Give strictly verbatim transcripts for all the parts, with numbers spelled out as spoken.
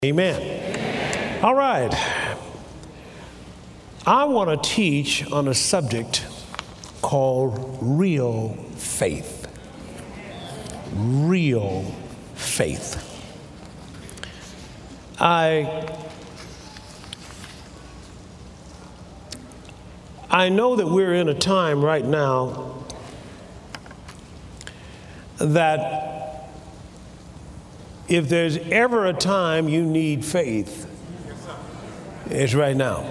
Amen. Amen. All right. I want to teach on a subject called real faith. Real faith. I I know that we're in a time right now that if there's ever a time you need faith, it's right now.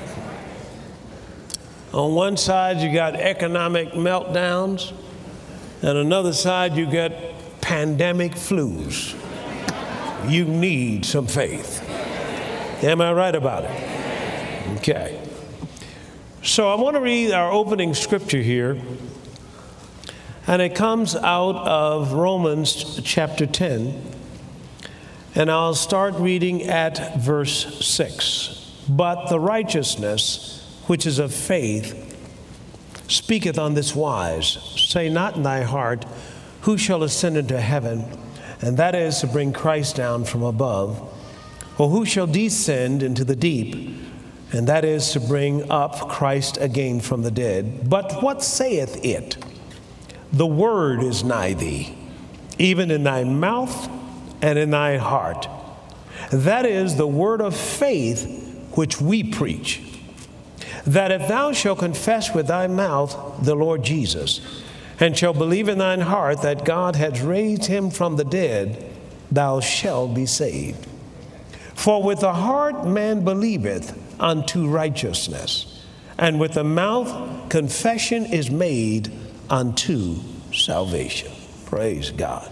On one side, you got economic meltdowns, and another side, you got pandemic flus. You need some faith. Am I right about it? Okay. So I want to read our opening scripture here, and it comes out of Romans chapter ten. And I'll start reading at verse six. But the righteousness which is of faith speaketh on this wise, say not in thy heart, who shall ascend into heaven? And that is to bring Christ down from above. Or who shall descend into the deep? And that is to bring up Christ again from the dead. But what saith it? The word is nigh thee, even in thy mouth and in thy heart. That is the word of faith which we preach, that if thou shalt confess with thy mouth the Lord Jesus, and shalt believe in thine heart that God hath raised him from the dead, thou shalt be saved. For with the heart man believeth unto righteousness, and with the mouth confession is made unto salvation. Praise God.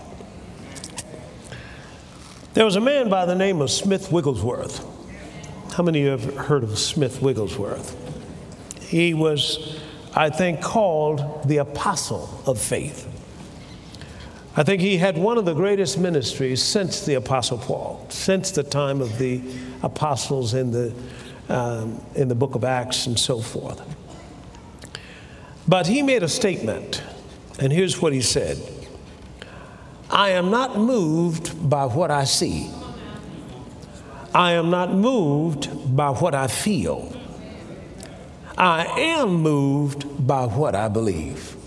There was a man by the name of Smith Wigglesworth. How many of you have heard of Smith Wigglesworth? He was, I think, called the apostle of faith. I think he had one of the greatest ministries since the Apostle Paul, since the time of the apostles in the, um, in the book of Acts and so forth. But he made a statement, and here's what he said. I am not moved by what I see. I am not moved by what I feel. I am moved by what I believe.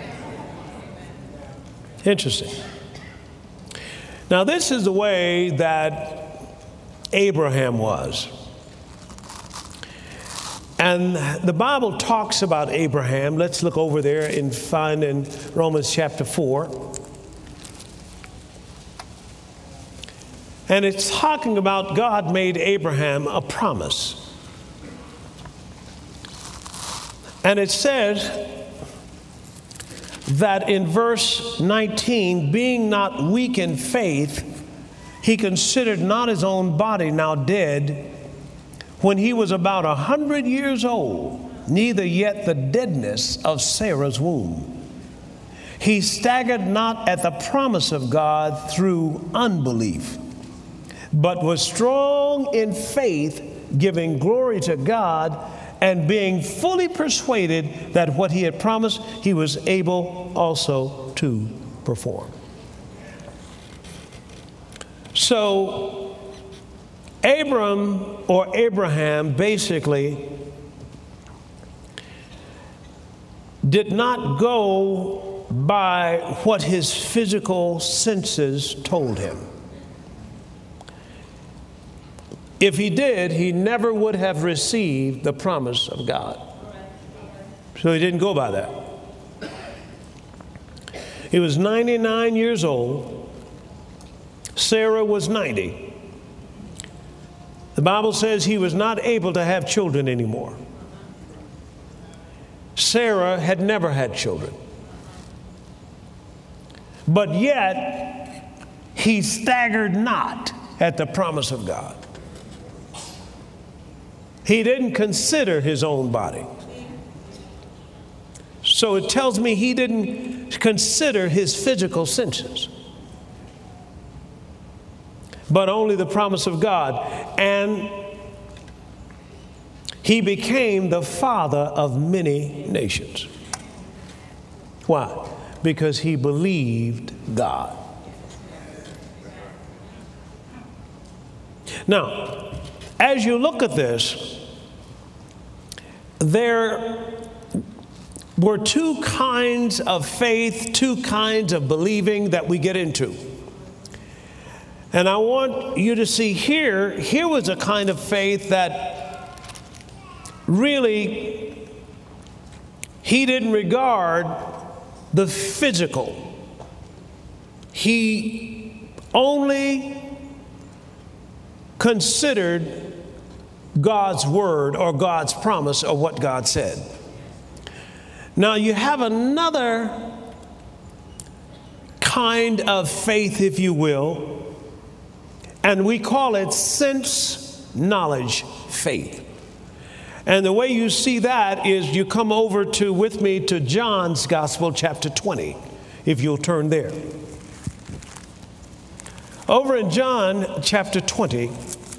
Interesting. Now, this is the way that Abraham was. And the Bible talks about Abraham. Let's look over there and find in Romans chapter four. And it's talking about God made Abraham a promise. And it says that in verse nineteen, being not weak in faith, he considered not his own body now dead, when he was about a hundred years old, neither yet the deadness of Sarah's womb. He staggered not at the promise of God through unbelief, but was strong in faith, giving glory to God, and being fully persuaded that what he had promised, he was able also to perform. So, Abram or Abraham basically did not go by what his physical senses told him. If he did, he never would have received the promise of God. So he didn't go by that. He was ninety-nine years old. Sarah was ninety. The Bible says he was not able to have children anymore. Sarah had never had children. But yet, he staggered not at the promise of God. He didn't consider his own body. So it tells me he didn't consider his physical senses, but only the promise of God. And he became the father of many nations. Why? Because he believed God. Now, as you look at this, there were two kinds of faith, two kinds of believing that we get into. And I want you to see here, here was a kind of faith that really he didn't regard the physical. He only considered God's word or God's promise or what God said. Now you have another kind of faith, if you will, and we call it sense knowledge faith. And the way you see that is you come over to with me to John's Gospel, chapter twenty, if you'll turn there. Over in John chapter twenty,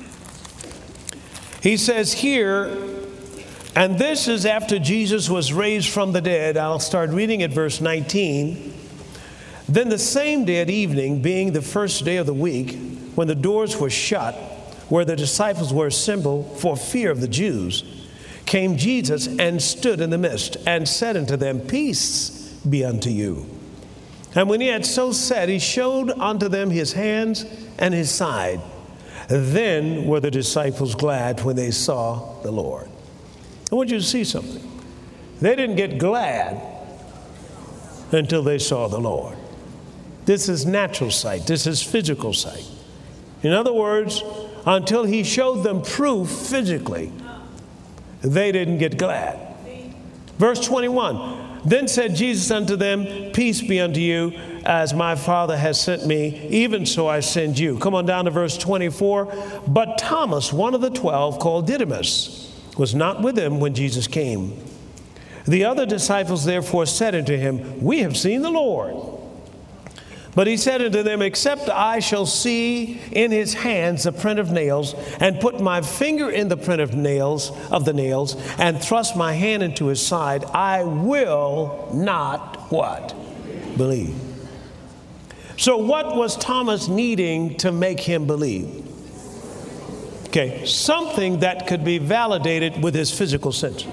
he says here, and this is after Jesus was raised from the dead. I'll start reading at verse nineteen. Then the same day at evening, being the first day of the week, when the doors were shut, where the disciples were assembled for fear of the Jews, came Jesus and stood in the midst and said unto them, Peace be unto you. And when he had so said, he showed unto them his hands and his side. Then were the disciples glad when they saw the Lord. I want you to see something. They didn't get glad until they saw the Lord. This is natural sight. This is physical sight. In other words, until he showed them proof physically, they didn't get glad. Verse twenty-one, then said Jesus unto them, Peace be unto you, as my Father has sent me, even so I send you. Come on down to verse twenty-four. But Thomas, one of the twelve, called Didymus, was not with him when Jesus came. The other disciples therefore said unto him, We have seen the Lord. But he said unto them, Except I shall see in his hands the print of nails, and put my finger in the print of nails of the nails, and thrust my hand into his side, I will not what? Believe. So what was Thomas needing to make him believe? Okay, something that could be validated with his physical senses.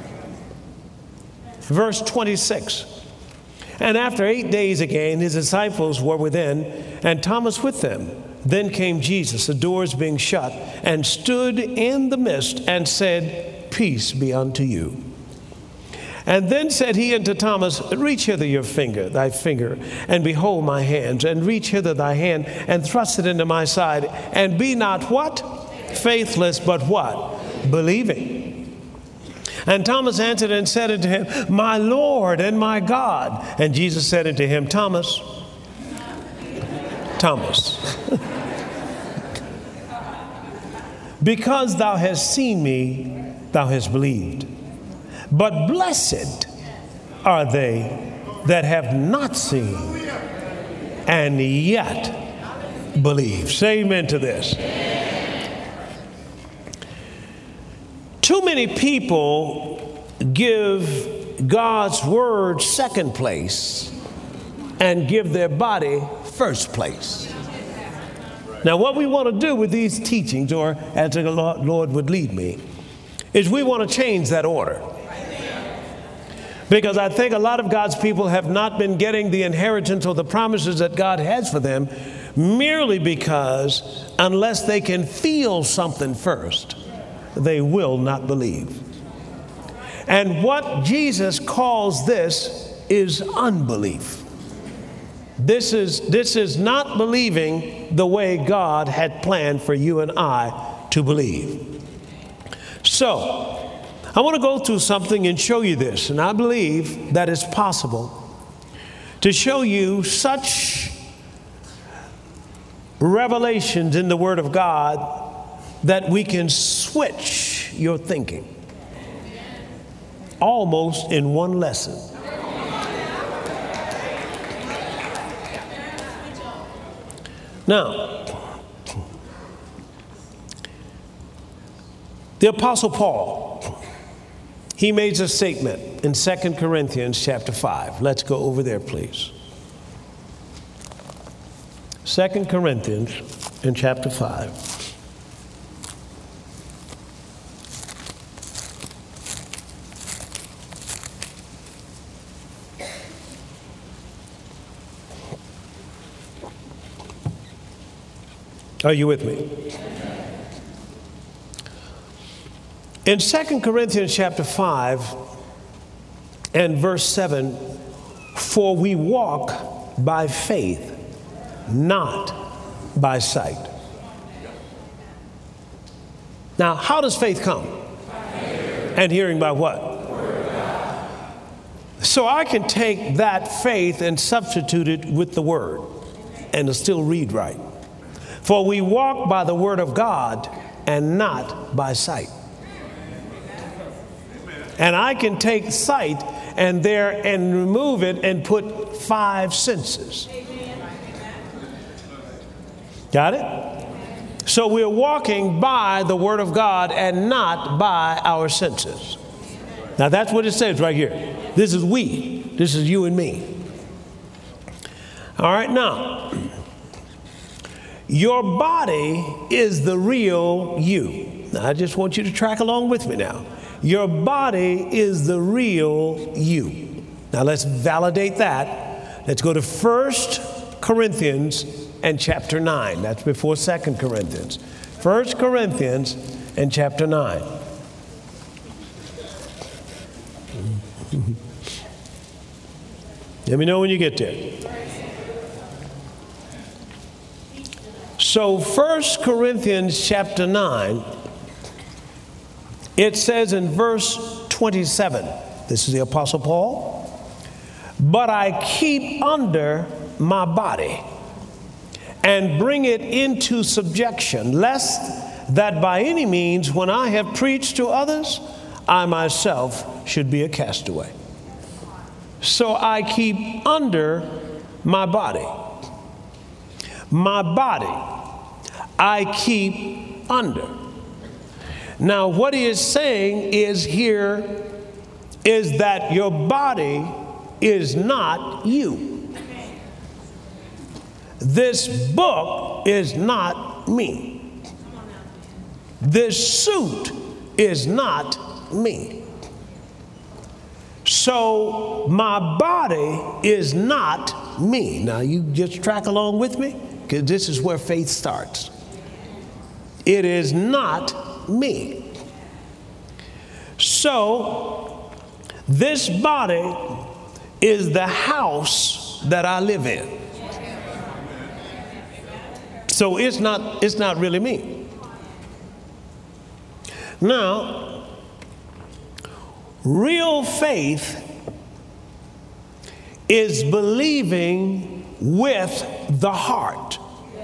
Verse twenty-six. And after eight days again, his disciples were within, and Thomas with them. Then came Jesus, the doors being shut, and stood in the midst, and said, Peace be unto you. And then said he unto Thomas, Reach hither your finger, thy finger, and behold my hands, and reach hither thy hand, and thrust it into my side, and be not what? Faithless, but what? Believing. And Thomas answered and said unto him, My Lord and my God. And Jesus said unto him, Thomas, Thomas, because thou hast seen me, thou hast believed. But blessed are they that have not seen and yet believe. Say amen to this. Too many people give God's word second place and give their body first place. Now, what we want to do with these teachings, or as the Lord would lead me, is we want to change that order. Because I think a lot of God's people have not been getting the inheritance or the promises that God has for them merely because unless they can feel something first, they will not believe. And what Jesus calls this is unbelief. This is, this is not believing the way God had planned for you and I to believe. So, I want to go through something and show you this. And I believe that it's possible to show you such revelations in the Word of God that we can switch your thinking almost in one lesson. Now, the Apostle Paul, he made a statement in Second Corinthians chapter five. Let's go over there, please. Second Corinthians in chapter five. Are you with me? In Second Corinthians chapter five and verse seven, for we walk by faith, not by sight. Now, how does faith come? And hearing by what? So I can take that faith and substitute it with the word and it'll still read right. For we walk by the word of God and not by sight. And I can take sight and there and remove it and put five senses. Got it? So we're walking by the word of God and not by our senses. Now that's what it says right here. This is we. This is you and me. All right, now, your body is the real you. Now, I just want you to track along with me now. Your body is the real you. Now, let's validate that. Let's go to First Corinthians and chapter nine. That's before Second Corinthians. First Corinthians and chapter nine. Let me know when you get there. So First Corinthians chapter nine, it says in verse twenty-seven, this is the Apostle Paul, but I keep under my body and bring it into subjection, lest that by any means when I have preached to others, I myself should be a castaway. So I keep under my body. My body, I keep under. Now, what he is saying is here is that your body is not you. This book is not me. This suit is not me. So my body is not me. Now, you just track along with me, because this is where faith starts. It is not me. So this body is the house that I live in. So it's not, it's not really me. Now, real faith is believing with the heart.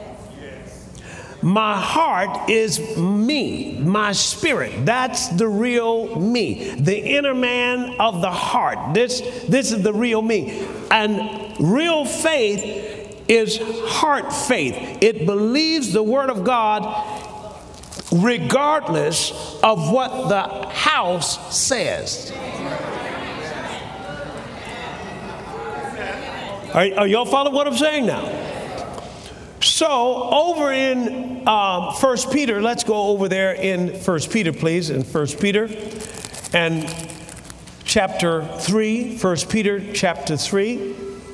My heart is me, my spirit. That's the real me, the inner man of the heart. This, this is the real me. And real faith is heart faith. It believes the word of God regardless of what the house says. Are, are y'all following what I'm saying now? So over in uh, First Peter, let's go over there in First Peter, please, in First Peter and chapter three, First Peter chapter three.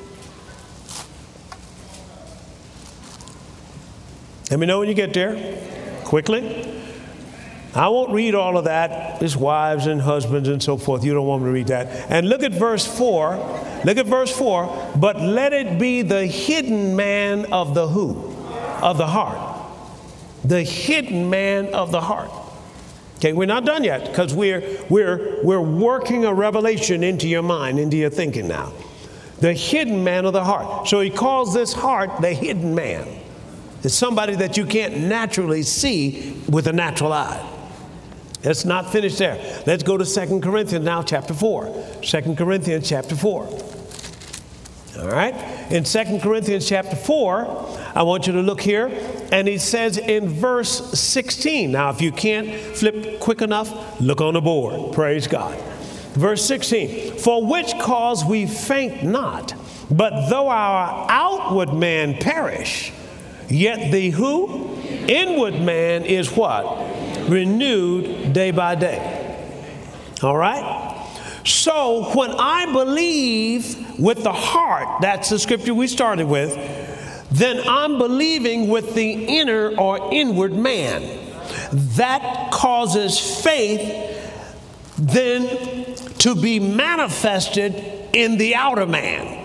Let me know when you get there, quickly. I won't read all of that. It's wives and husbands and so forth. You don't want me to read that. And look at verse four. Look at verse four. But let it be the hidden man of the who? Of the heart. The hidden man of the heart. Okay, we're not done yet, because we're we're we're working a revelation into your mind, into your thinking now. The hidden man of the heart. So he calls this heart the hidden man. It's somebody that you can't naturally see with a natural eye. Let's not finish there. Let's go to Second Corinthians now, chapter four. Second Corinthians chapter four. All right? In Second Corinthians chapter four, I want you to look here, and he says in verse sixteen. Now, if you can't flip quick enough, look on the board. Praise God. Verse sixteen. For which cause we faint not, but though our outward man perish, yet the who? Inward man is what? Renewed day by day. All right? So when I believe with the heart, that's the scripture we started with, then I'm believing with the inner or inward man. That causes faith then to be manifested in the outer man.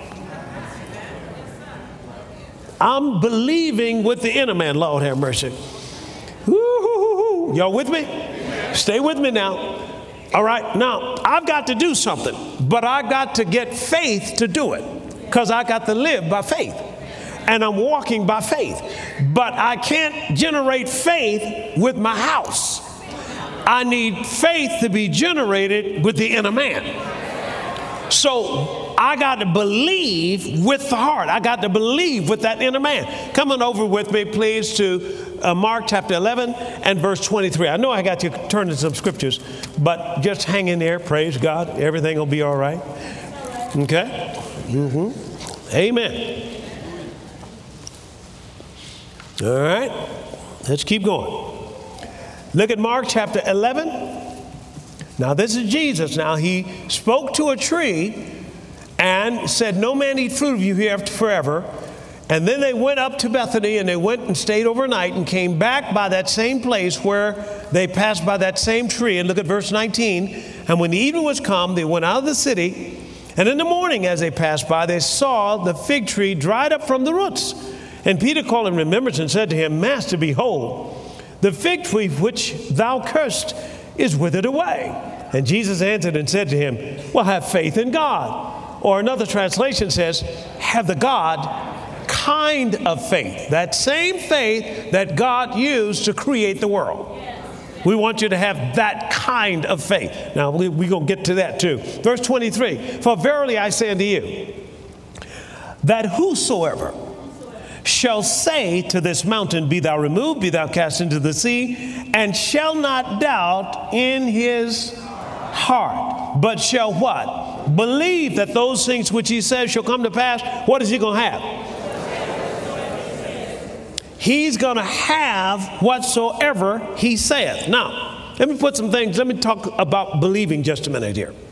I'm believing with the inner man. Lord have mercy. Woo-hoo-hoo-hoo. Y'all with me? Stay with me now. All right. Now, I've got to do something, but I got to get faith to do it because I got to live by faith. And I'm walking by faith. But I can't generate faith with my house. I need faith to be generated with the inner man. So I got to believe with the heart. I got to believe with that inner man. Come on over with me, please, to uh, Mark chapter eleven and verse twenty-three. I know I got you turned to some scriptures, but just hang in there. Praise God. Everything will be all right. Okay? Mm-hmm. Amen. All right. Let's keep going. Look at Mark chapter eleven. Now, this is Jesus. Now, he spoke to a tree and said, no man eat fruit of you here forever. And then they went up to Bethany and they went and stayed overnight and came back by that same place where they passed by that same tree. And look at verse nineteen. And when the evening was come, they went out of the city. And in the morning, as they passed by, they saw the fig tree dried up from the roots. And Peter called in remembrance and said to him, Master, behold, the fig tree which thou cursed is withered away. And Jesus answered and said to him, well, have faith in God. Or another translation says, have the God kind of faith. That same faith that God used to create the world. We want you to have that kind of faith. Now, we're we going to get to that too. Verse twenty-three, for verily I say unto you, that whosoever shall say to this mountain, be thou removed, be thou cast into the sea, and shall not doubt in his heart, but shall what? Believe that those things which he says shall come to pass. What is he going to have? He's going to have whatsoever he saith. Now, let me put some things, let me talk about believing just a minute here.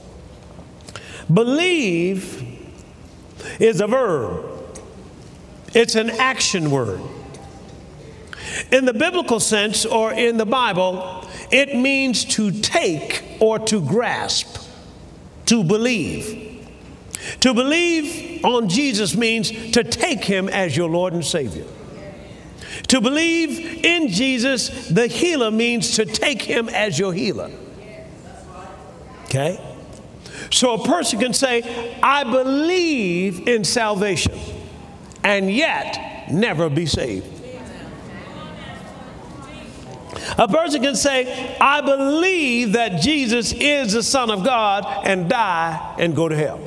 Believe is a verb. It's an action word. In the biblical sense or in the Bible, it means to take or to grasp, to believe. To believe on Jesus means to take him as your Lord and Savior. To believe in Jesus, the healer, means to take him as your healer. Okay? So a person can say, I believe in salvation, and yet never be saved. A person can say, I believe that Jesus is the Son of God, and die and go to hell.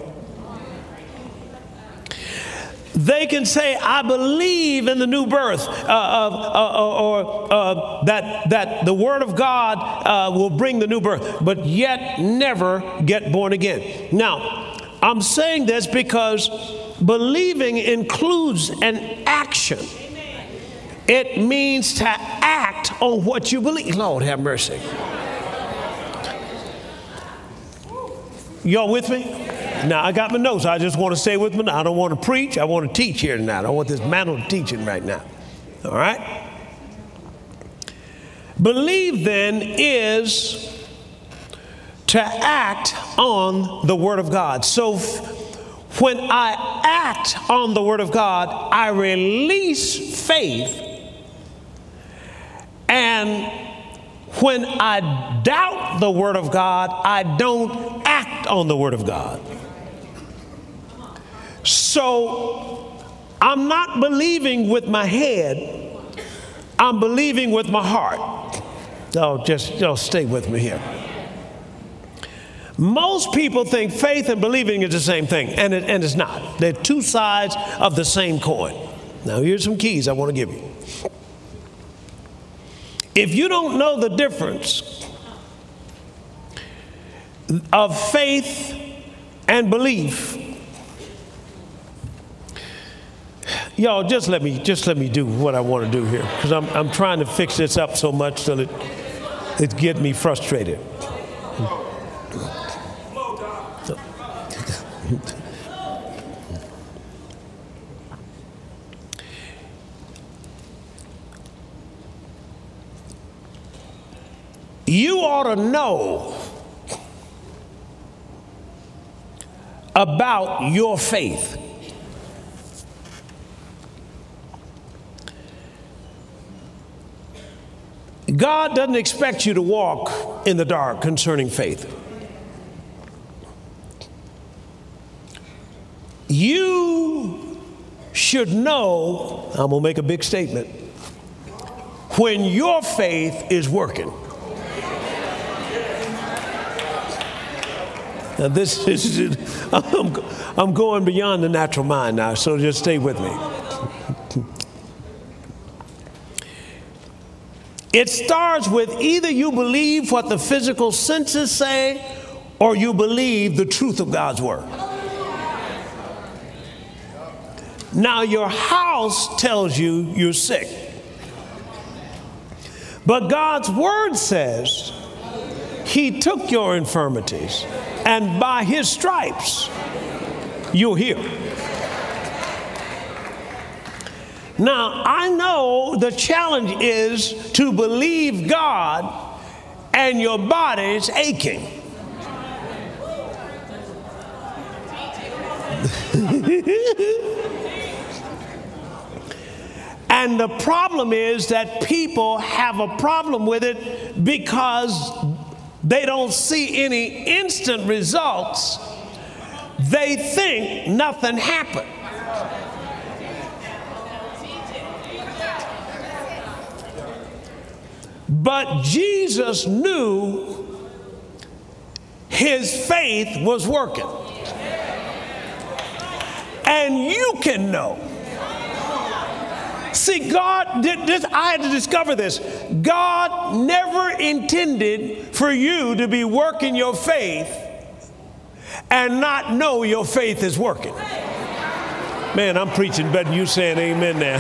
They can say, I believe in the new birth, uh, uh, uh, or uh, that, that the Word of God uh, will bring the new birth, but yet never get born again. Now, I'm saying this because believing includes an action. It means to act on what you believe. Lord have mercy. Y'all with me? Now, I got my notes. I just want to stay with me. I don't want to preach. I want to teach here tonight. I want this mantle of teaching right now. All right? Believe then is to act on the Word of God. So when I act on the Word of God, I release faith. And when I doubt the Word of God, I don't act on the Word of God. So I'm not believing with my head, I'm believing with my heart. Oh, just oh, stay with me here. Most people think faith and believing is the same thing, and, it, and it's not. They're two sides of the same coin. Now, here's some keys I want to give you. If you don't know the difference of faith and belief, y'all just let me just let me do what I want to do here, because I'm I'm trying to fix this up so much till it it get me frustrated. you ought to know about your faith. God doesn't expect you to walk in the dark concerning faith. You should know, I'm going to make a big statement, when your faith is working. Now this is, I'm, I'm going beyond the natural mind now, so just stay with me. It starts with either you believe what the physical senses say or you believe the truth of God's word. Now your house tells you you're sick. But God's word says he took your infirmities and by his stripes you're healed. Now, I know the challenge is to believe God and your body's aching. And the problem is that people have a problem with it because they don't see any instant results. They think nothing happened. But Jesus knew his faith was working. And you can know. See, God did this. I had to discover this. God never intended for you to be working your faith and not know your faith is working. Man, I'm preaching better than you saying amen now.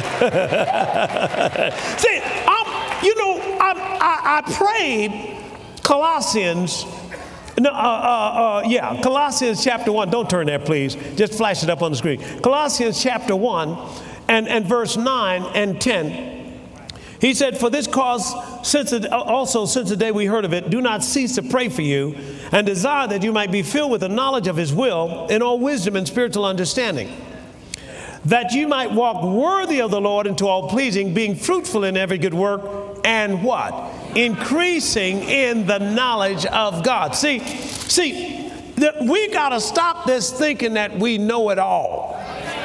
See, I'm, you know, I, I, I prayed Colossians. No, uh, uh, uh, yeah, Colossians chapter one. Don't turn there, please. Just flash it up on the screen. Colossians chapter one and, and verse nine and ten. He said, for this cause, since it, also since the day we heard of it, do not cease to pray for you and desire that you might be filled with the knowledge of his will in all wisdom and spiritual understanding, that you might walk worthy of the Lord into all pleasing, being fruitful in every good work, and what? Increasing in the knowledge of God. See, see, that we got to stop this thinking that we know it all.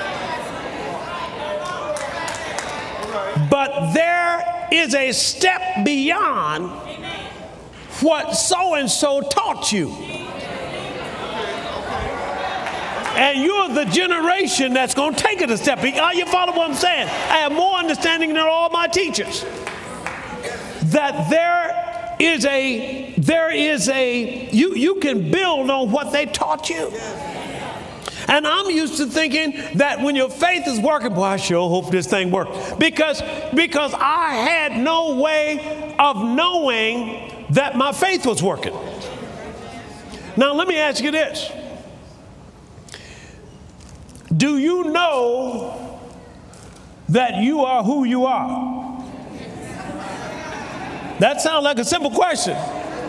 But there is a step beyond what so-and-so taught you. And you're the generation that's going to take it a step. Are you following what I'm saying? I have more understanding than all my teachers. That there is a, there is a, you, you can build on what they taught you. And I'm used to thinking that when your faith is working, boy, I sure hope this thing works. Because, because I had no way of knowing that my faith was working. Now, let me ask you this. Do you know that you are who you are? That sounds like a simple question.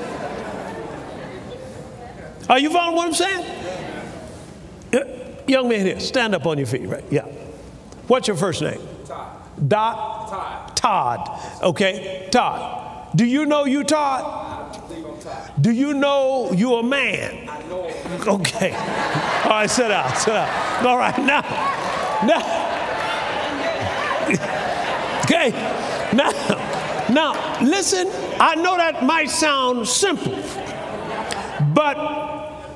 Are you following what I'm saying? Young man here, stand up on your feet, right? Yeah. What's your first name? Todd. Dot? Todd. Todd. Okay, Todd. Do you know you Todd? I believe I'm Todd. Do you know you're a man? I know. Okay. All right, sit down, sit down. All right, now, now. Okay, now, now, listen, I know that might sound simple, but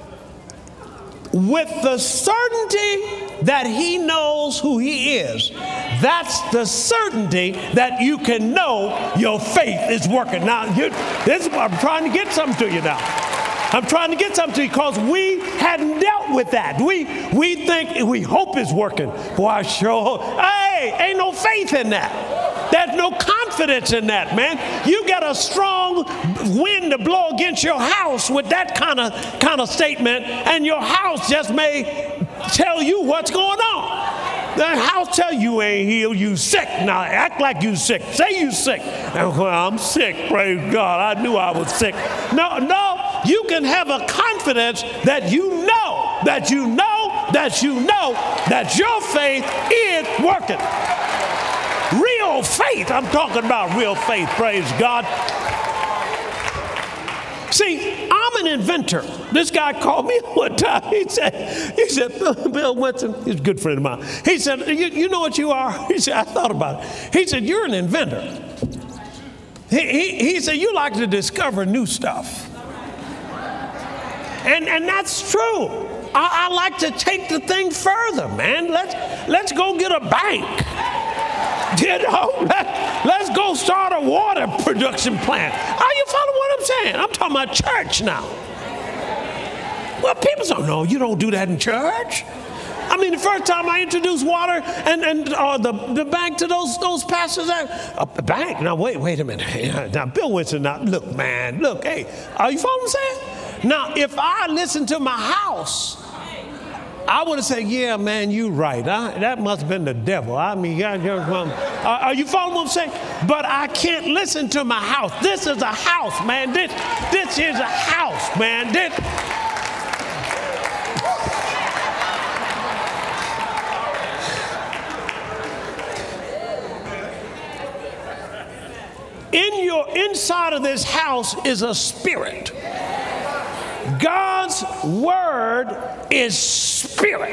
with the certainty that he knows who he is, that's the certainty that you can know your faith is working. Now, you, this is what I'm trying to get something to you now. I'm trying to get something to you because we hadn't dealt with that. We we think, we hope it's working. Boy, I sure hope. Hey, ain't no faith in that. There's no confidence in that, man. You got a strong wind to blow against your house with that kind of kind of statement, and your house just may tell you what's going on. The house tell you ain't healed, you sick. Now act like you sick. Say you sick. And, well, I'm sick, praise God. I knew I was sick. No, no, you can have a confidence that you know, that you know, that you know that your faith is working. Real faith. I'm talking about real faith, praise God. See, I'm an inventor. This guy called me one time. He said, he said, Bill Winston, he's a good friend of mine. He said, you, you know what you are? He said, I thought about it. He said, you're an inventor. He, he, he said, you like to discover new stuff. And, and that's true. I, I like to take the thing further, man. Let's, let's go get a bank. You know, let, let's go start a water production plant. Are you following what I'm saying? I'm talking about church now. Well, people don't know you don't do that in church. I mean, the first time I introduced water and, and uh, the, the bank to those those pastors, a uh, bank. Now, wait, wait a minute. Now, Bill Winston, now, look, man, look, hey, are you following what I'm saying? Now, if I listen to my house, I would have said, yeah, man, you're right. I, that must have been the devil. I mean, yeah, uh, are you following what I'm saying? But I can't listen to my house. This is a house, man. This, this is a house, man. This. In your inside of this house is a spirit. God's word is spirit.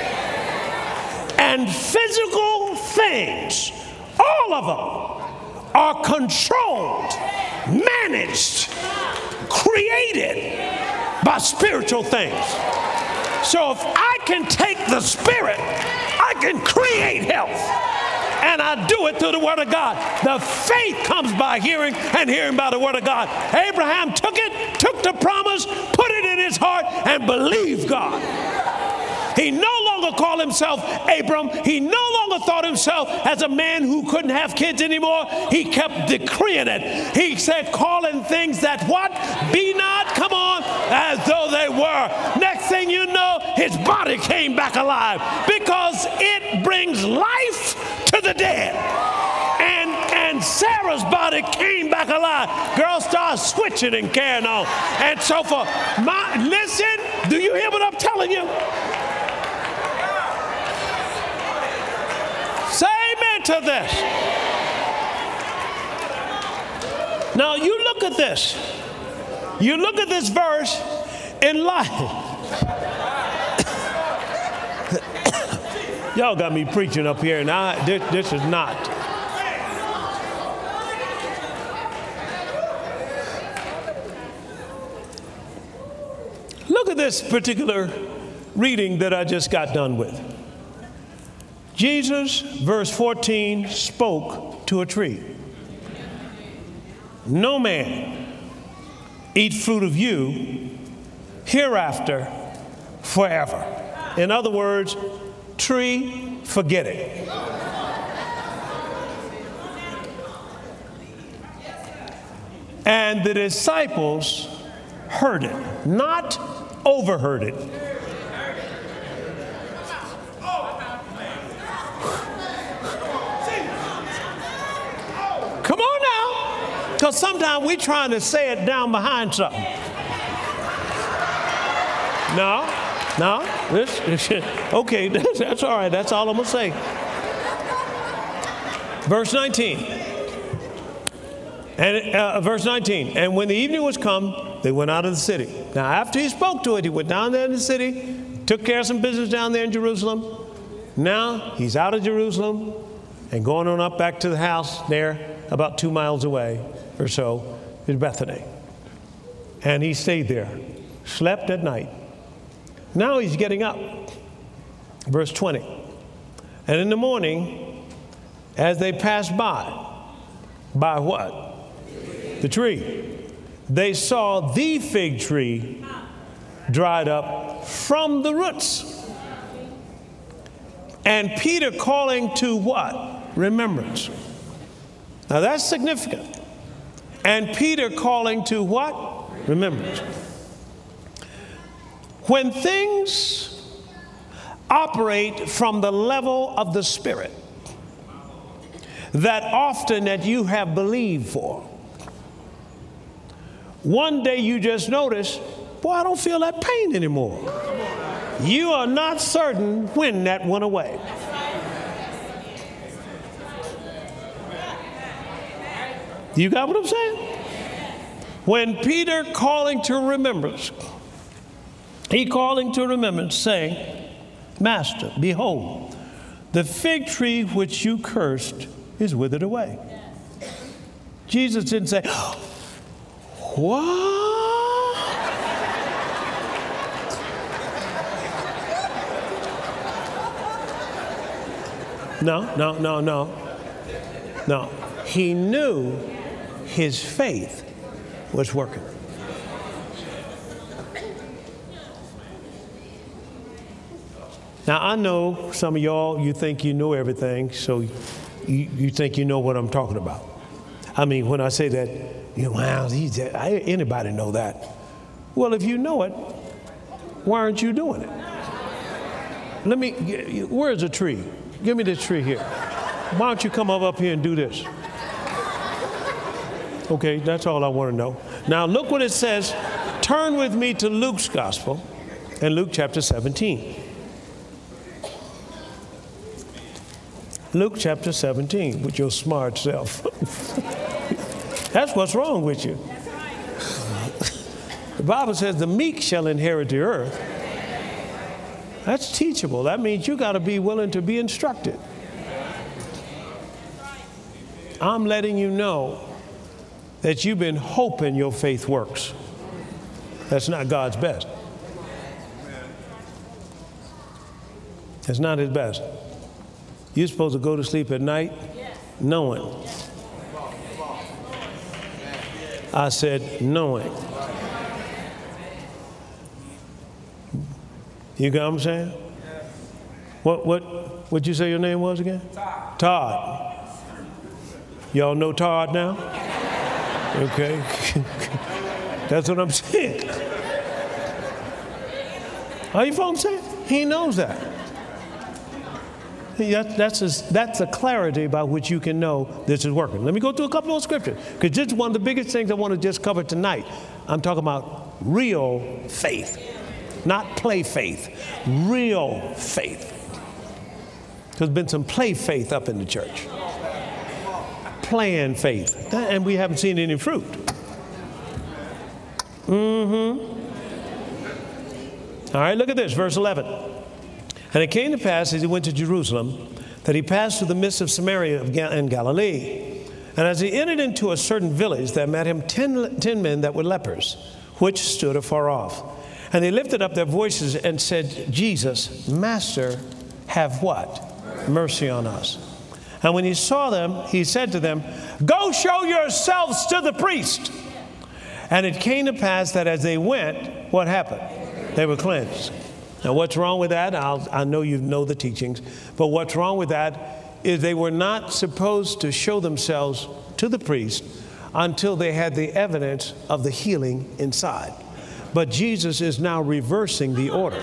And physical things, all of them, are controlled, managed, created by spiritual things. So if I can take the spirit, I can create health. And I do it through the word of God. The faith comes by hearing, and hearing by the word of God. Abraham took it, took the promise, put it in his heart, and believed God. He no longer called himself Abram. He no longer thought himself as a man who couldn't have kids anymore. He kept decreeing it. He said, calling things that what? Be not, come on, as though they were. Next thing you know, his body came back alive because it brings life to the dead. And, and Sarah's body came back alive. Girls start switching and carrying on and so forth. My, listen, do you hear what I'm telling you? Say amen to this. Now you look at this. You look at this verse in life. Y'all got me preaching up here, and I, this, this is not. Look at this particular reading that I just got done with. Jesus, verse fourteen, spoke to a tree. No man eat fruit of you hereafter forever. In other words, tree, forget it. And the disciples heard it, not overheard it. Come on now, because sometimes we're trying to say it down behind something. No. No, this, this okay, that's, that's all right. That's all I'm going to say. Verse nineteen. And uh, verse nineteen. And when the evening was come, they went out of the city. Now, after he spoke to it, he went down there in the city, took care of some business down there in Jerusalem. Now, he's out of Jerusalem and going on up back to the house there about two miles away or so in Bethany. And he stayed there, slept at night. Now he's getting up. Verse twenty. And in the morning, as they passed by, by what? The tree. They saw the fig tree dried up from the roots. And Peter calling to what? Remembrance. Now that's significant. And Peter calling to what? Remembrance. When things operate from the level of the Spirit that often that you have believed for. One day you just notice, boy, I don't feel that pain anymore. You are not certain when that went away. You got what I'm saying? When Peter calling to remembrance, he calling to remembrance, saying, Master, behold, the fig tree which you cursed is withered away. Jesus didn't say, what? No, no, no, no. No. He knew his faith was working. Now, I know some of y'all, you think you know everything, so you, you think you know what I'm talking about. I mean, when I say that, you know, wow, he's, anybody know that? Well, if you know it, why aren't you doing it? Let me, where's the tree? Give me this tree here. Why don't you come up, up here and do this? Okay, that's all I want to know. Now, look what it says. Turn with me to Luke's gospel and Luke chapter seventeen. Luke chapter seventeen, with your smart self. That's what's wrong with you. The Bible says the meek shall inherit the earth. That's teachable. That means you got to be willing to be instructed. I'm letting you know that you've been hoping your faith works. That's not God's best. It's not his best. You're supposed to go to sleep at night knowing. I said knowing. You got what I'm saying? What what what'd you say your name was again? Todd. Todd. Y'all know Todd now? Okay. That's what I'm saying. Are you folks saying? He knows that. That, that's, a, that's a clarity by which you can know this is working. Let me go through a couple of scriptures, because this is one of the biggest things I want to just cover tonight. I'm talking about real faith, not play faith, real faith. There's been some play faith up in the church. Playing faith, and we haven't seen any fruit. Mm-hmm. All right, look at this, verse eleven. And it came to pass as he went to Jerusalem that he passed through the midst of Samaria and Galilee. And as he entered into a certain village, there met him ten, ten men that were lepers, which stood afar off. And they lifted up their voices and said, Jesus, Master, have what? Mercy on us. And when he saw them, he said to them, go show yourselves to the priest. And it came to pass that as they went, what happened? They were cleansed. Now, what's wrong with that? I'll, I know you know the teachings, but what's wrong with that is they were not supposed to show themselves to the priest until they had the evidence of the healing inside. But Jesus is now reversing the order.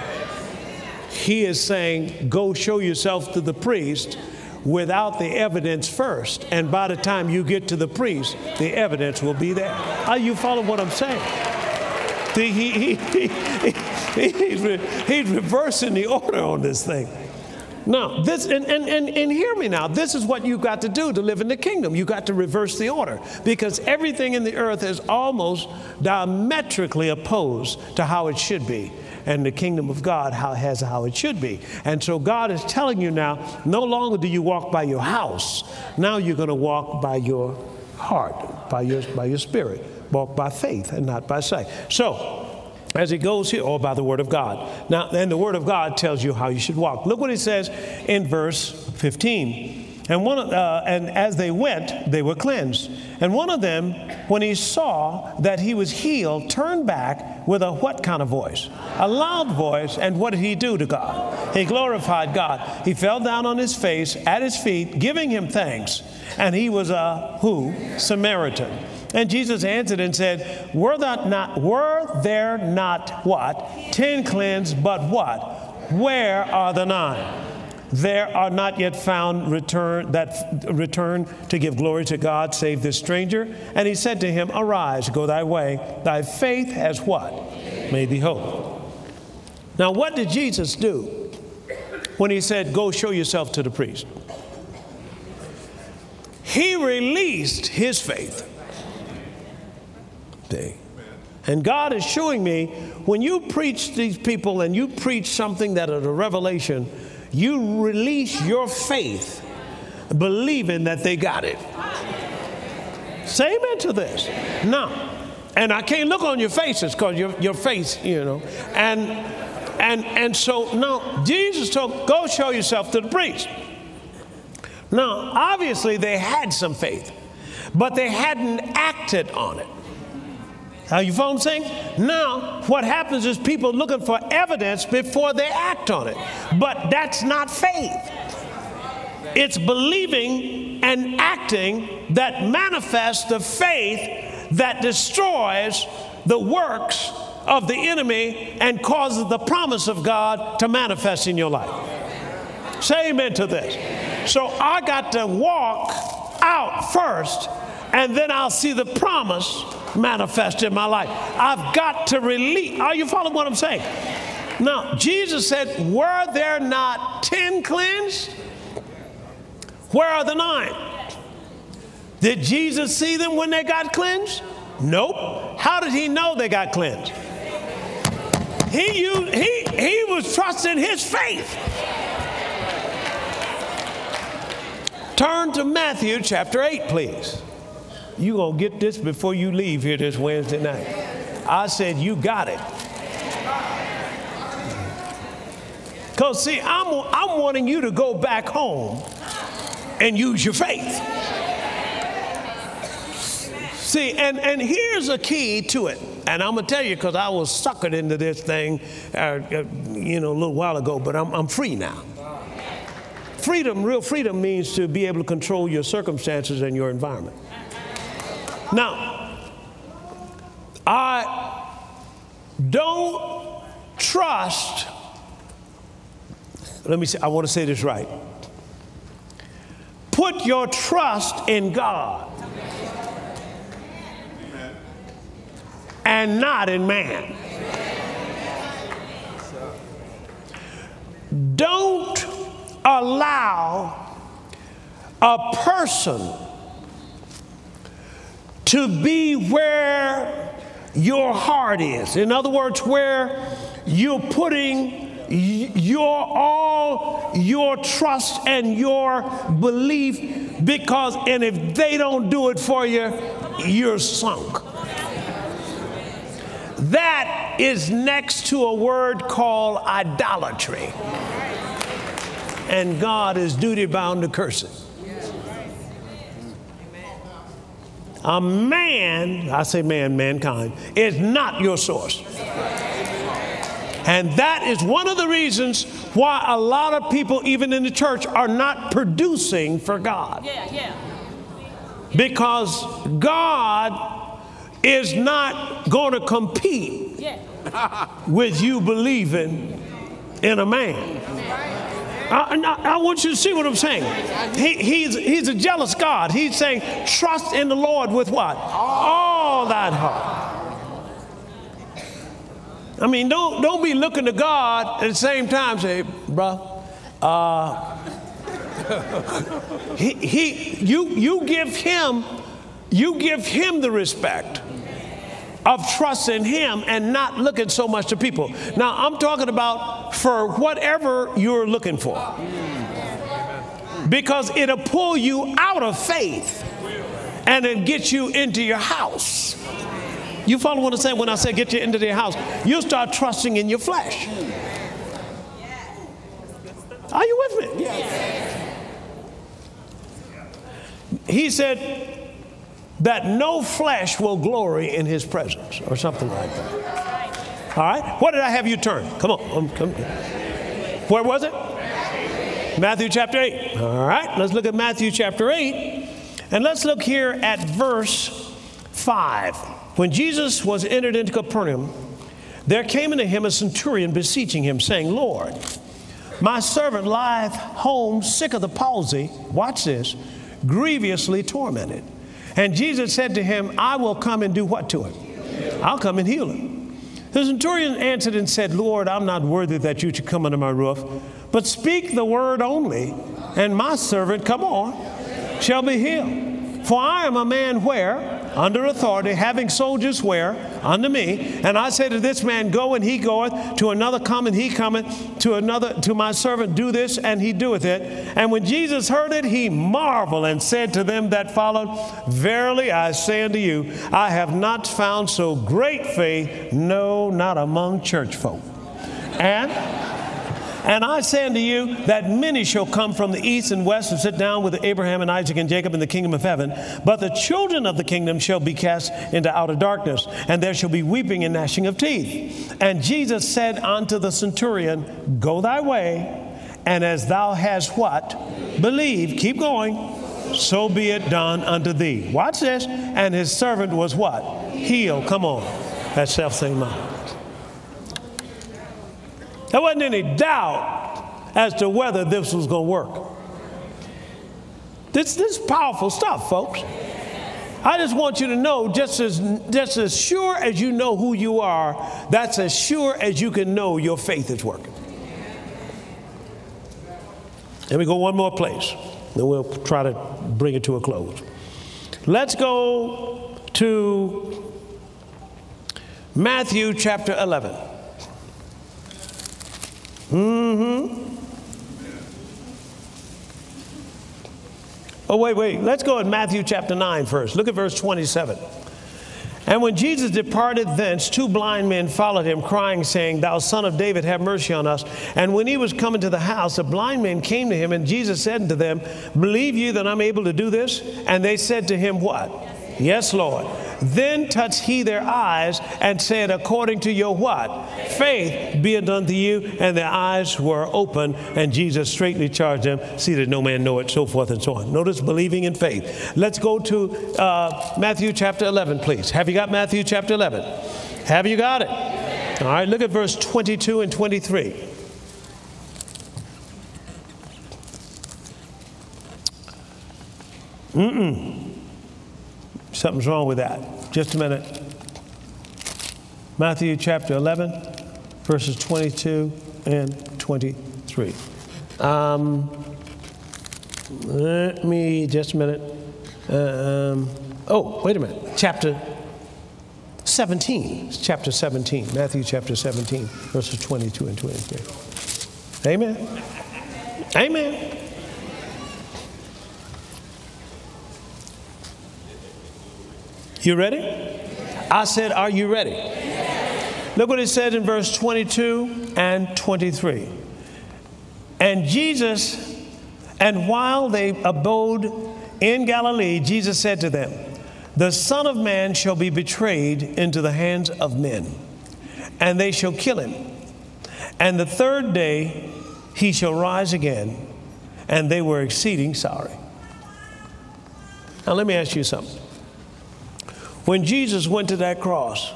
He is saying, go show yourself to the priest without the evidence first. And by the time you get to the priest, the evidence will be there. Are you following what I'm saying? He, he, he, he, he's, re, he's reversing the order on this thing. Now, this, and, and, and, and hear me now, this is what you've got to do to live in the kingdom. You've got to reverse the order, because everything in the earth is almost diametrically opposed to how it should be. And the kingdom of God how, has how it should be. And so God is telling you now, no longer do you walk by your house. Now you're going to walk by your heart, by your, by your spirit. Walk by faith and not by sight. So, as it goes here, or by the word of God. Now, then the word of God tells you how you should walk. Look what it says in verse fifteen. And one, uh, and as they went, they were cleansed. And one of them, when he saw that he was healed, turned back with a what kind of voice? A loud voice. And what did he do to God? He glorified God. He fell down on his face at his feet, giving him thanks. And he was a who? Samaritan. And Jesus answered and said, were that not, were there not what? Ten cleansed, but what? Where are the nine? There are not yet found return that return to give glory to God, save this stranger. And he said to him, arise, go thy way. Thy faith has what? Made thee whole. Now, what did Jesus do when he said, go show yourself to the priest? He released his faith. See? And God is showing me, when you preach these people and you preach something that is a revelation, you release your faith, believing that they got it. Say amen to this. Now, and I can't look on your faces because your, your face, you know. And and and so now Jesus told, go show yourself to the priest. Now, obviously they had some faith, but they hadn't acted on it. Are you following what I'm saying? Now, what happens is people looking for evidence before they act on it. But that's not faith. It's believing and acting that manifests the faith that destroys the works of the enemy and causes the promise of God to manifest in your life. Say amen to this. So I got to walk out first, and then I'll see the promise manifest in my life. I've got to release. Are you following what I'm saying? Now, Jesus said, were there not ten cleansed? Where are the nine? Did Jesus see them when they got cleansed? Nope. How did he know they got cleansed? He used, he, he was trusting his faith. Turn to Matthew chapter eight, please. You're going to get this before you leave here this Wednesday night. I said, you got it. Because, see, I'm, I'm wanting you to go back home and use your faith. See, and, and here's a key to it. And I'm going to tell you, because I was suckered into this thing, uh, uh, you know, a little while ago, but I'm, I'm free now. Freedom, real freedom means to be able to control your circumstances and your environment. Now, I don't trust, let me say, I want to say this right. Put your trust in God and not in man. Don't allow a person to be where your heart is. In other words, where you're putting your all your trust and your belief, because and if they don't do it for you, you're sunk. That is next to a word called idolatry. And God is duty bound to curse it. A man, I say man, mankind, is not your source. And that is one of the reasons why a lot of people, even in the church, are not producing for God. Yeah, yeah. Because God is not going to compete Yeah. with you believing in a man. I, I, I want you to see what I'm saying. He, he's, he's a jealous God. He's saying, trust in the Lord with what? All thine heart. I mean, don't, don't be looking to God at the same time say, bruh, uh, he, he, you, you give him, you give him the respect of trusting him and not looking so much to people. Now, I'm talking about for whatever you're looking for. Because it'll pull you out of faith and then get you into your house. You follow what I'm saying when I say get you into your house? You'll start trusting in your flesh. Are you with me? Yes. He said that no flesh will glory in his presence, or something like that. All right? What did I have you turn? Come on. Um, come. Where was it? Matthew chapter eight. All right. Let's look at Matthew chapter eight. And let's look here at verse five. When Jesus was entered into Capernaum, there came unto him a centurion beseeching him, saying, Lord, my servant lieth home sick of the palsy, watch this, grievously tormented. And Jesus said to him, I will come and do what to him? I'll come and heal him. The centurion answered and said, Lord, I'm not worthy that you should come under my roof, but speak the word only, and my servant, come on, shall be healed. For I am a man where? Under authority, having soldiers where? Under me. And I say to this man, go, and he goeth. To another, come, and he cometh. To another, to my servant, do this, and he doeth it. And when Jesus heard it, he marveled and said to them that followed, verily I say unto you, I have not found so great faith, no, not among church folk. And... And I say unto you that many shall come from the east and west and sit down with Abraham and Isaac and Jacob in the kingdom of heaven. But the children of the kingdom shall be cast into outer darkness, and there shall be weeping and gnashing of teeth. And Jesus said unto the centurion, go thy way, and as thou hast what? Believe, keep going, so be it done unto thee. Watch this. And his servant was what? Healed. Come on. That self-same mind. There wasn't any doubt as to whether this was going to work. This, this is powerful stuff, folks. I just want you to know, just as, just as sure as you know who you are, that's as sure as you can know your faith is working. Let me go one more place, then we'll try to bring it to a close. Let's go to Matthew chapter eleven. Mm-hmm. Oh, wait, wait. Let's go in Matthew chapter nine first. Look at verse twenty-seven. And when Jesus departed thence, two blind men followed him, crying, saying, Thou son of David, have mercy on us. And when he was coming to the house, the blind men came to him, and Jesus said unto them, Believe ye that I'm able to do this? And they said to him, What? Yes, Lord. Then touched he their eyes and said, According to your what? Faith be it unto you. And their eyes were open, and Jesus straightly charged them, see that no man know it, so forth and so on. Notice believing in faith. Let's go to uh, Matthew chapter eleven, please. Have you got Matthew chapter eleven? Have you got it? All right, look at verse twenty-two and twenty-three. Mm-mm. Something's wrong with that. Just a minute. Matthew chapter eleven, verses twenty-two and twenty-three. Um, let me, just a minute. Um, oh, wait a minute. Chapter seventeen. It's chapter seventeen. Matthew chapter seventeen, verses twenty-two and twenty-three. Amen. Amen. You ready? I said, are you ready? Look what it said in verse twenty-two and twenty-three. And Jesus, and while they abode in Galilee, Jesus said to them, The Son of Man shall be betrayed into the hands of men, and they shall kill him. And the third day he shall rise again. And they were exceeding sorry. Now let me ask you something. When Jesus went to that cross,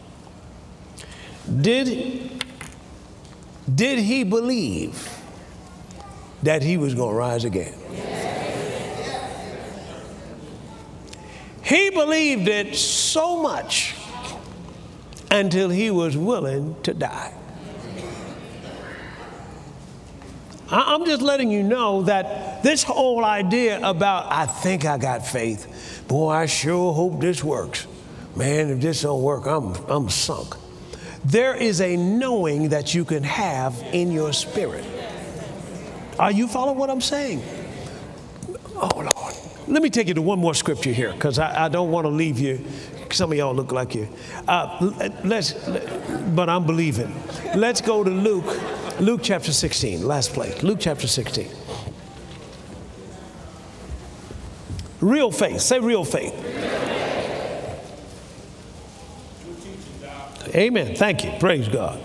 did, did he believe that he was going to rise again? He believed it so much until he was willing to die. I'm just letting you know that this whole idea about, I think I got faith. Boy, I sure hope this works. Man, if this don't work, I'm, I'm sunk. There is a knowing that you can have in your spirit. Are you following what I'm saying? Oh, Lord. Let me take you to one more scripture here, because I, I don't want to leave you. Some of y'all look like you. Uh, let's, but I'm believing. Let's go to Luke. Luke chapter sixteen, last place. Luke chapter sixteen. Real faith. Say real faith. Amen. Thank you. Praise God.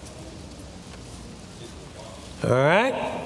All right.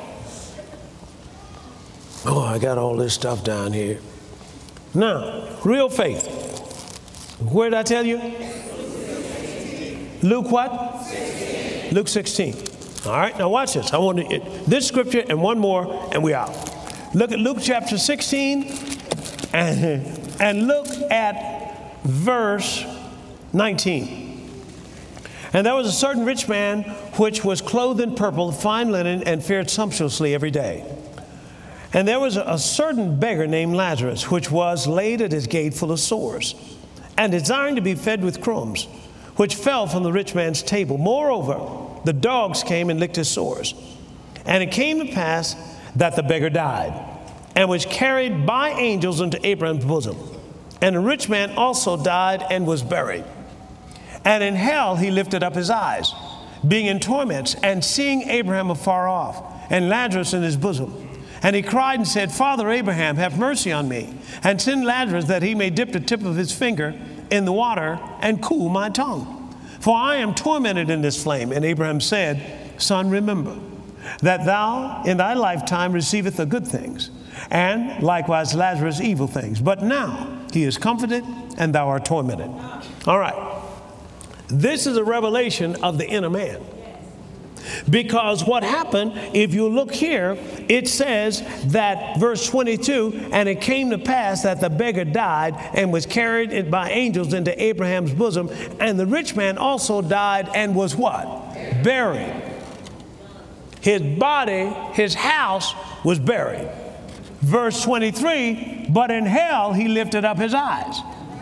Oh, I got all this stuff down here. Now, real faith. Where did I tell you? Luke what? Luke sixteen. All right, now watch this. I want to, this scripture and one more, and we out. Look at Luke chapter sixteen, and, and look at verse nineteen. And there was a certain rich man which was clothed in purple, fine linen, and fared sumptuously every day. And there was a, a certain beggar named Lazarus, which was laid at his gate full of sores, and desiring to be fed with crumbs, which fell from the rich man's table. Moreover, the dogs came and licked his sores. And it came to pass that the beggar died, and was carried by angels into Abraham's bosom. And the rich man also died and was buried. And in hell he lifted up his eyes, being in torments, and seeing Abraham afar off, and Lazarus in his bosom. And he cried and said, Father Abraham, have mercy on me, and send Lazarus that he may dip the tip of his finger in the water and cool my tongue. For I am tormented in this flame. And Abraham said, Son, remember that thou in thy lifetime receiveth the good things, and likewise Lazarus evil things. But now he is comforted, and thou art tormented. All right. This is a revelation of the inner man. Because what happened, if you look here, it says that verse twenty-two, and it came to pass that the beggar died and was carried by angels into Abraham's bosom, and the rich man also died and was what? Buried. His body, his house was buried. Verse twenty-three, but in hell he lifted up his eyes.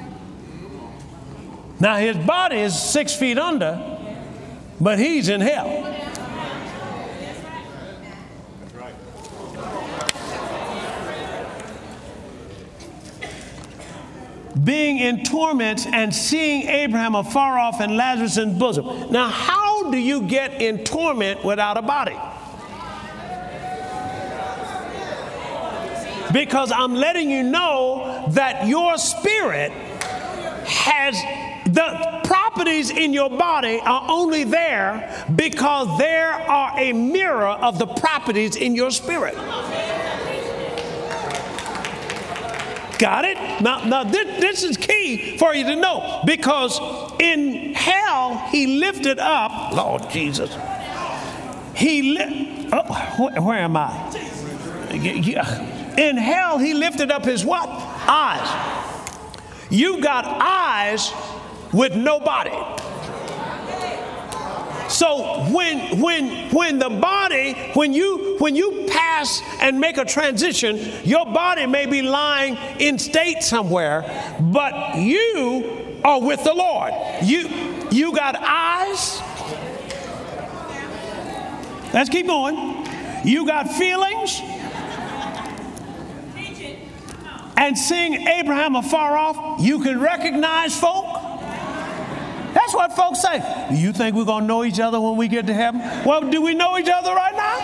Now his body is six feet under, but he's in hell. Being in torments and seeing Abraham afar off and Lazarus in bosom. Now, how do you get in torment without a body? Because I'm letting you know that your spirit has the properties in your body are only there because there are a mirror of the properties in your spirit. Got it? Now, now this, this is key for you to know, because in hell he lifted up, Lord Jesus. He li- oh, where, where am I? In hell he lifted up his what? Eyes. You got eyes with no body. So when when when the body, when you when you pass and make a transition, your body may be lying in state somewhere, but you are with the Lord. You you got eyes. Let's keep going. You got feelings. And seeing Abraham afar off, you can recognize folk. That's what folks say. Do you think we're going to know each other when we get to heaven? Well, do we know each other right now?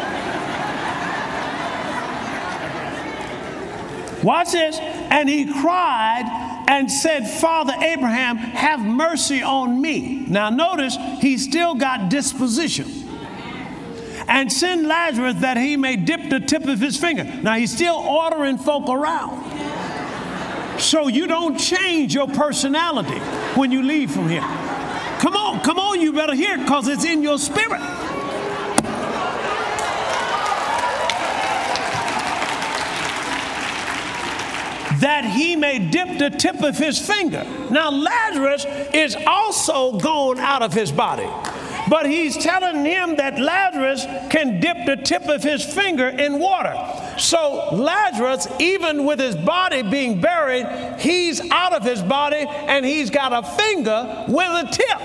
Watch this. And he cried and said, Father Abraham, have mercy on me. Now notice, he still got disposition. And send Lazarus that he may dip the tip of his finger. Now he's still ordering folk around. So you don't change your personality when you leave from here. Come on, come on, you better hear it because it's in your spirit. That he may dip the tip of his finger. Now Lazarus is also gone out of his body. But he's telling him that Lazarus can dip the tip of his finger in water. So Lazarus, even with his body being buried, he's out of his body and he's got a finger with a tip.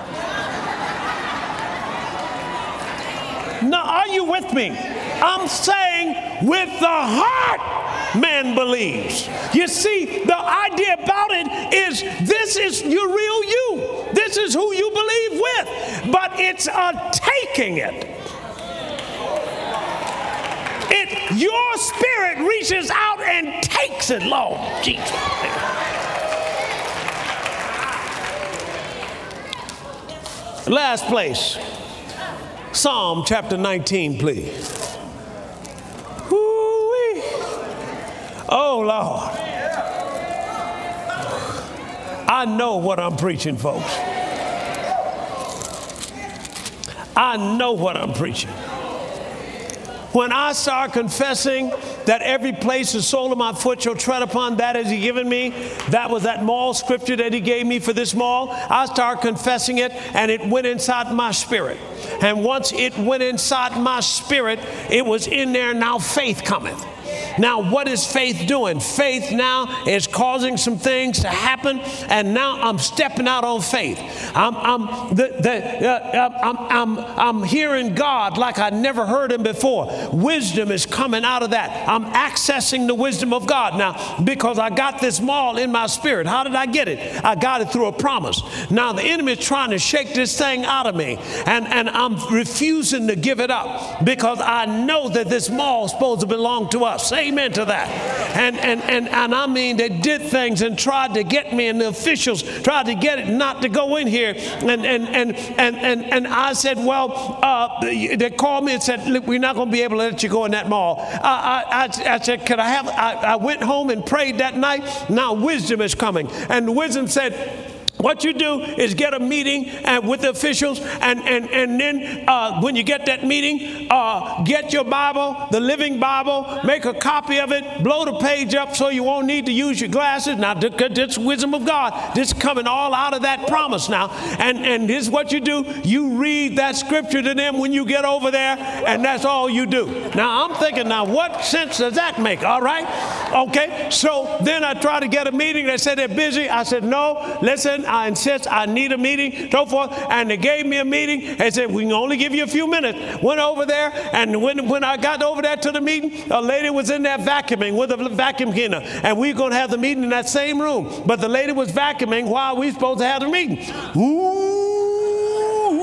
Now, are you with me? I'm saying with the heart man believes. You see, the idea about it is this is your real you. This is who you believe with. But it's a taking it. It, your spirit reaches out and takes it, Lord Jesus. Last place. Psalm chapter nineteen, please. Woo-wee. Oh, Lord. I know what I'm preaching, folks. I know what I'm preaching. When I start confessing that every place the sole of my foot shall tread upon, that has he given me. That was that mall scripture that he gave me for this mall. I start confessing it, and it went inside my spirit. And once it went inside my spirit, it was in there. Now faith cometh. Now, what is faith doing? Faith now is causing some things to happen, and now I'm stepping out on faith. I'm, I'm, the, the, uh, I'm, I'm, I'm hearing God like I never heard him before. Wisdom is coming out of that. I'm accessing the wisdom of God now because I got this mall in my spirit. How did I get it? I got it through a promise. Now, the enemy is trying to shake this thing out of me, and, and I'm refusing to give it up because I know that this mall is supposed to belong to us. Amen to that. And, and, and, and I mean, they did things and tried to get me, and the officials tried to get it not to go in here. And, and, and, and, and, and I said, well, uh, they called me and said, look, we're not going to be able to let you go in that mall. I, I, I, I said, could I have, I, I went home and prayed that night. Now wisdom is coming. And the wisdom said, what you do is get a meeting uh, with the officials, and, and, and then uh, when you get that meeting, uh, get your Bible, the Living Bible, make a copy of it, blow the page up so you won't need to use your glasses. Now, this wisdom of God, this is coming all out of that promise now. And, and this is what you do. You read that scripture to them when you get over there, and that's all you do. Now, I'm thinking, now, what sense does that make? All right? Okay. So then I try to get a meeting. They said they're busy. I said, no, listen. I insist I need a meeting, so forth. And they gave me a meeting. They said, we can only give you a few minutes. Went over there, and when, when I got over there to the meeting, a lady was in there vacuuming with a vacuum cleaner. And we were going to have the meeting in that same room. But the lady was vacuuming while we were supposed to have the meeting. Ooh,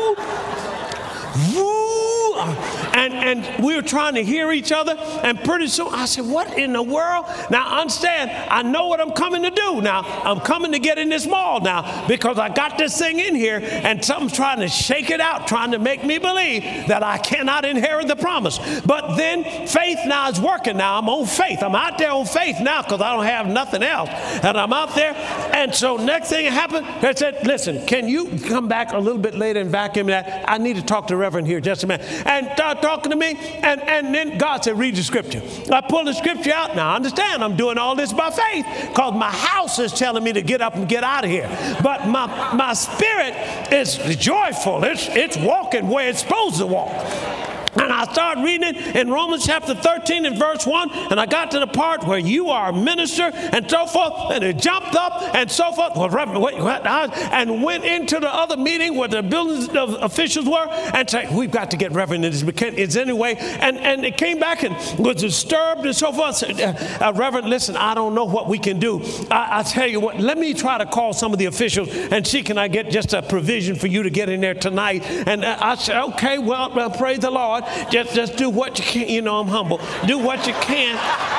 ooh, ooh. And, and we were trying to hear each other, and pretty soon I said, what in the world? Now understand, I know what I'm coming to do. Now I'm coming to get in this mall now because I got this thing in here, and something's trying to shake it out, trying to make me believe that I cannot inherit the promise. But then faith now is working. Now I'm on faith. I'm out there on faith now because I don't have nothing else, and I'm out there. And so next thing that happened, they said, listen, can you come back a little bit later and vacuum that? I need to talk to the Reverend here just a minute. And start talking to me, and, and then God said, read the scripture. I pulled the scripture out. Now, understand, I'm doing all this by faith because my house is telling me to get up and get out of here. But my, my spirit is joyful. It's, it's walking where it's supposed to walk. And I started reading it in Romans chapter thirteen and verse one, and I got to the part where you are a minister and so forth, and it jumped up and so forth. Well, Reverend, wait, what? And went into the other meeting where the building officials were and said, we've got to get Reverend in this anyway. And, and it came back and was disturbed and so forth. Said, uh, uh, Reverend, listen, I don't know what we can do. I, I tell you what, let me try to call some of the officials and see, can I get just a provision for you to get in there tonight? And uh, I said, okay, well, well, praise the Lord. Just, just do what you can. You know, I'm humble. Do what you can,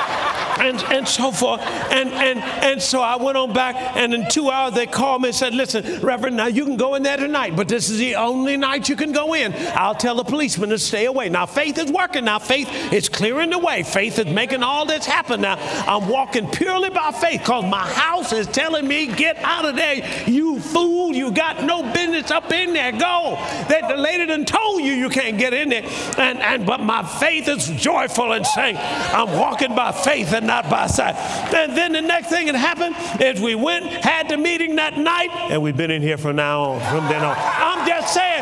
and and so forth. And and and so I went on back, and in two hours they called me and said, "Listen, Reverend, now you can go in there tonight, but this is the only night you can go in. I'll tell the policeman to stay away." Now faith is working. Now faith is clearing the way. Faith is making all this happen. Now I'm walking purely by faith because my house is telling me, "Get out of there, you fool! You got no business up in there. Go." That the lady done told you you can't get in there. And, and but my faith is joyful and saying, I'm walking by faith and not by sight. And then the next thing that happened is we went, had the meeting that night, and we've been in here from now on, from then on. I'm just saying,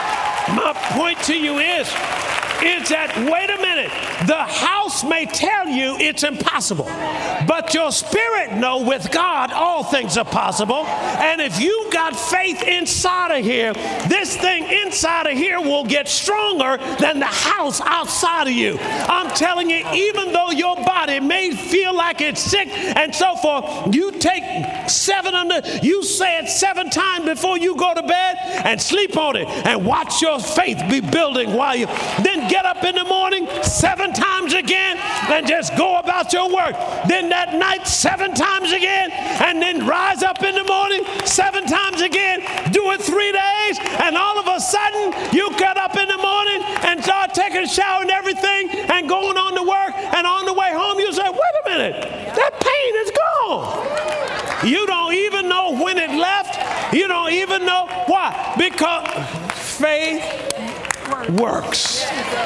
my point to you is, is that, wait a minute, the house may tell you it's impossible, but your spirit know with God all things are possible. And if you got faith inside of here, this thing inside of here will get stronger than the house outside of you. I'm telling you, even though your body may feel like it's sick and so forth, you take seven under, you say it seven times before you go to bed and sleep on it and watch your faith be building while you then get up in the morning seven times again and just go about your work. Then that night seven times again, and then rise up in the morning seven times again. Do it three days, and all of a sudden you get up in the morning and start taking a shower and everything and going on to work, and on the way home you say, wait a minute, that pain is gone. You don't even know when when it left, you don't even know why. Because faith works.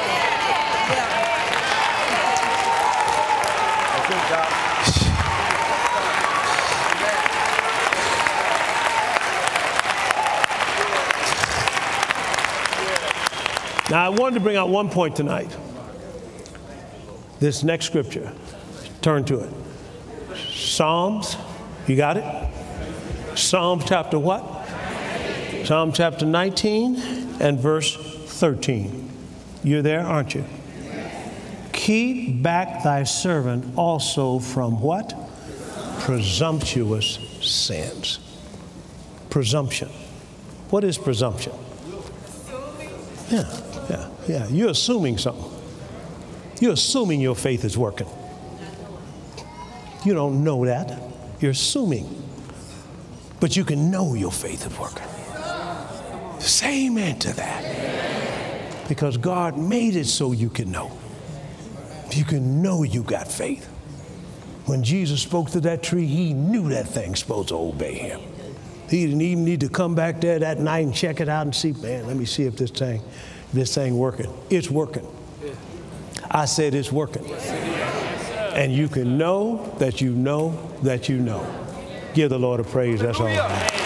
Now, I wanted to bring out one point tonight. This next scripture, turn to it. Psalms, you got it? Psalms chapter what? Psalm chapter nineteen and verse thirteen. You're there, aren't you? Keep back thy servant also from what? Presumptuous sins. Presumption. What is presumption? Yeah, yeah, yeah. You're assuming something. You're assuming your faith is working. You don't know that. You're assuming. But you can know your faith is working. Say amen to that. Because God made it so you can know. You can know you got faith. When Jesus spoke to that tree, he knew that thing's supposed to obey him. He didn't even need to come back there that night and check it out and see, man, let me see if this thing, this thing working. It's working. I said it's working. And you can know that you know that you know. Give the Lord a praise. That's all.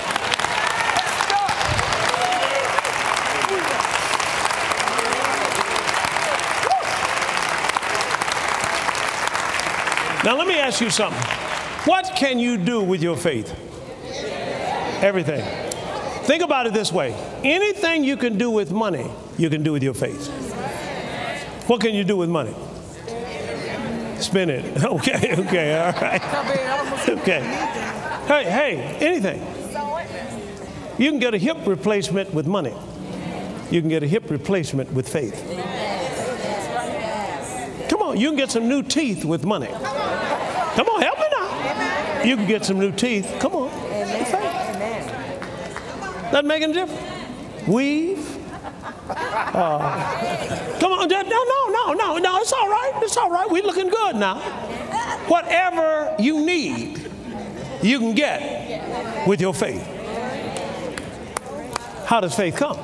Now let me ask you something. What can you do with your faith? Everything. Think about it this way. Anything you can do with money, you can do with your faith. What can you do with money? Spin it. Okay, okay, all right. Okay. Hey, hey, anything. You can get a hip replacement with money. You can get a hip replacement with faith. Come on, you can get some new teeth with money. Come on, help me now. You can get some new teeth. Come on. With faith. Doesn't make any difference. Weave. Uh, come on, no, no, no, no, no, it's all right, it's all right, we're looking good now. Whatever you need, you can get with your faith. How does faith come?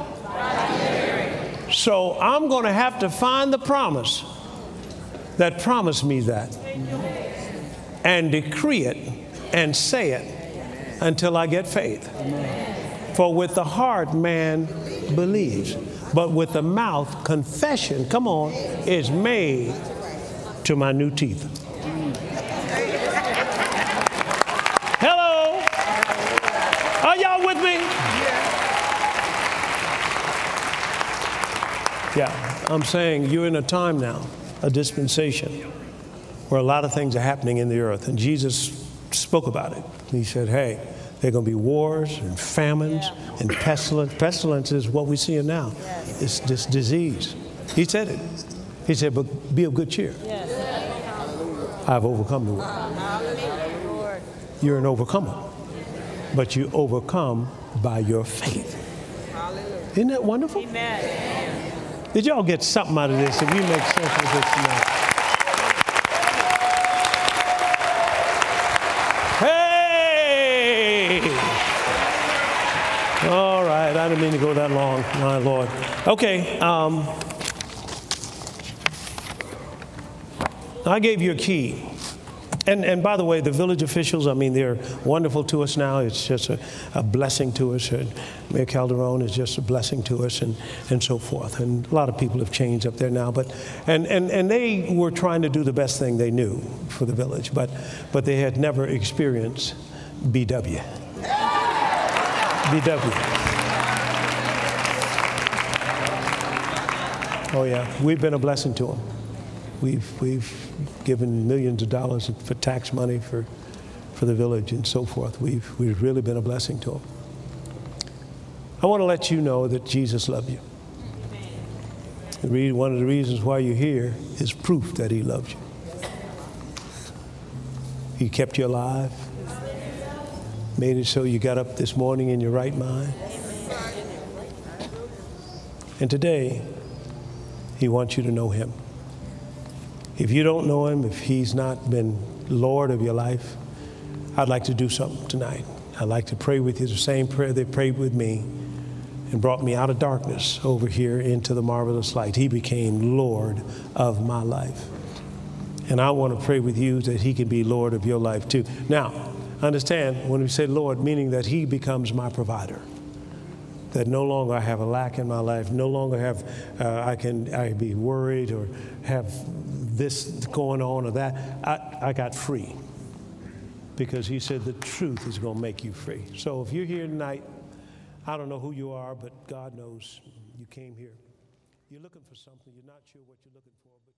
So I'm going to have to find the promise that promised me that and decree it and say it until I get faith. For with the heart man believes, but with the mouth confession, come on, is made to my new teeth. Hello? Are y'all with me? Yeah, I'm saying you're in a time now, a dispensation, where a lot of things are happening in the earth. And Jesus spoke about it. He said, hey, there are going to be wars and famines yeah. and pestilence. Pestilence is what we're seeing now. Yes. It's this disease. He said it. He said, but be of good cheer. Yes. I've overcome the world. You're an overcomer. But you overcome by your faith. Isn't that wonderful? Amen. Did y'all get something out of this? If you make sense of this tonight. All right, I didn't mean to go that long, my Lord. Okay, um, I gave you a key. And and by the way, the village officials, I mean, they're wonderful to us now. It's just a, a blessing to us. And Mayor Calderon is just a blessing to us and, and so forth. And a lot of people have changed up there now. But and, and, and they were trying to do the best thing they knew for the village. But, but they had never experienced B W. B W. Oh yeah, we've been a blessing to them. We've we've given millions of dollars for tax money for for the village and so forth. We've we've really been a blessing to them. I want to let you know that Jesus loved you. One of the reasons why you're here is proof that he loves you. He kept you alive. Made it so you got up this morning in your right mind. And today, he wants you to know him. If you don't know him, if he's not been Lord of your life, I'd like to do something tonight. I'd like to pray with you the same prayer they prayed with me and brought me out of darkness over here into the marvelous light. He became Lord of my life. And I want to pray with you that he can be Lord of your life too. Now, understand when we say Lord, meaning that he becomes my provider. That no longer I have a lack in my life, no longer have uh, I can I be worried or have this going on or that. I, I got free because he said the truth is going to make you free. So if you're here tonight, I don't know who you are, but God knows you came here. You're looking for something. You're not sure what you're looking for, but